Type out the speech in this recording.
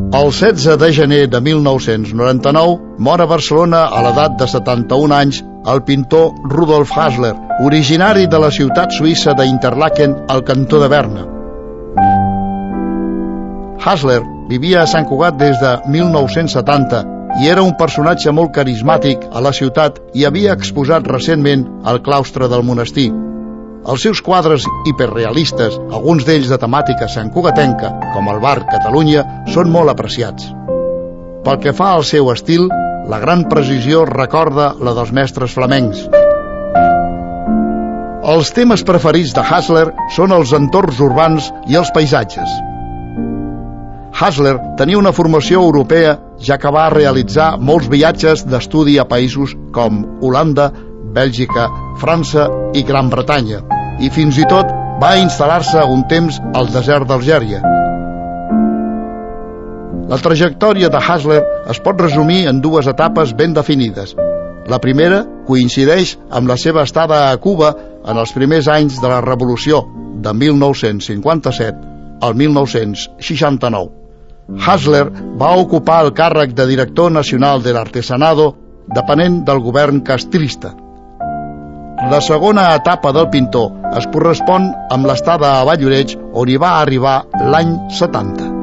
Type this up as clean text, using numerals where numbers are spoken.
El 16 de gener de 1999 mor a Barcelona a l'edat de 71 anys el pintor Rudolf Hasler, originari de la ciutat suïssa d'Interlaken, al cantó de Berna. Hasler vivia a Sant Cugat des de 1970 i era un personatge molt carismàtic a la ciutat i havia exposat recentment al claustre del monestir. Els seus quadres hiperrealistes, alguns d'ells de temàtica santcugatenca, com el bar Catalunya, són molt apreciats. Pel que fa al seu estil, la gran precisió recorda la dels mestres flamencs. Els temes preferits de Hasler són els entorns urbans i els paisatges. Hasler tenia una formació europea, ja que va realitzar molts viatges d'estudi a països com Holanda, Bèlgica, França i Gran Bretanya, i fins i tot va instal·lar-se un temps al desert d'Algèria. La trajectòria de Hasler es pot resumir en dues etapes ben definides. La primera coincideix amb la seva estada a Cuba en els primers anys de la Revolució, de 1957 al 1969. Hasler va ocupar el càrrec de director nacional de l'artesanado, depenent del govern castrista. La segona etapa del pintor es correspon amb l'estada a Valloreig, on hi va arribar l'any 70.